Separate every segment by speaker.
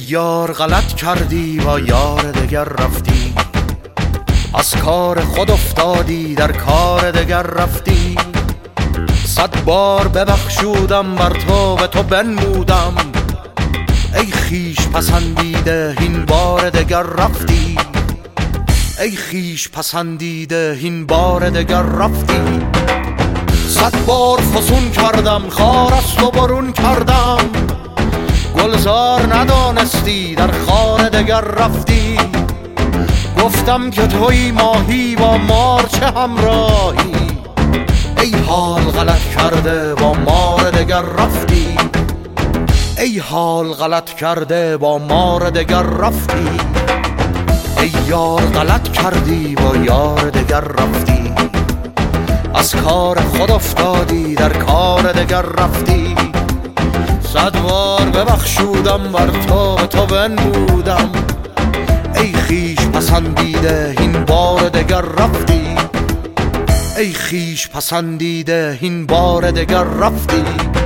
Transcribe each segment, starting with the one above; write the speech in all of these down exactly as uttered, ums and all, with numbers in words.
Speaker 1: یار غلط کردی با یار دگر رفتی، از کار خود افتادی در کار دگر رفتی. صد بار ببخشودم بر تو به تو بنمودم، ای خیش پسندیده این بار دگر رفتی. ای خیش پسندیده این بار دگر رفتی. صد بار فسون کردم خار از تو برون کردم، گلزار ندانستی در خار دگر رفتی. گفتم که توی ماهی با مار چه همراهی، ای حال غلط کرده با مار دگر رفتی. ای حال غلط کرده با مار دگر رفتی. ای یار غلط کردی با یار دگر رفتی، از کار خود افتادی در کار دگر رفتی. صد بار ببخشودم بر تو به تو بنمودم، ای خیش پسندیده این بار دگر رفتی. ای خیش پسندیده این بار دگر رفتی.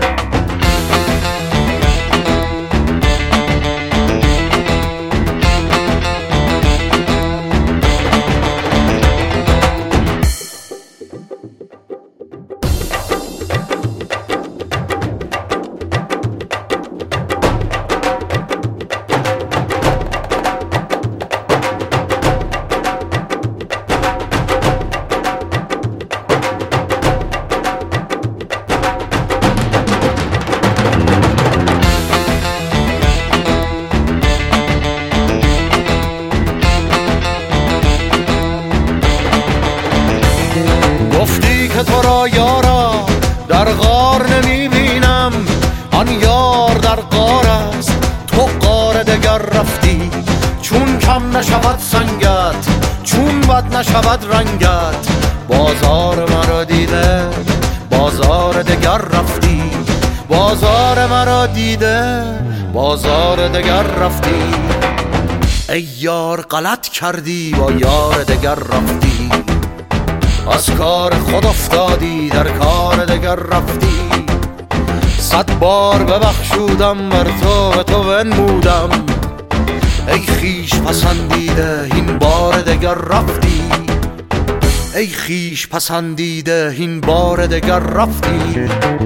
Speaker 1: گفتی که تو را یارا در غار نمی بینم، آن یار در غار است تو غار دگر رفتی. چون کم نشود سنگت چون بد نشود رنگت، بازار مرا دیده بازار دگر رفتی. بازار مرا دیده بازار دگر رفتی. ای یار غلط کردی با یار دگر رفتی، از کار خود افتادی در کار دگر رفتی. صد بار ببخشودم بر تو به تو بنمودم، ای خیش پسندیده این بار دگر رفتی. ای خیش پسندیده این بار دگر رفتی.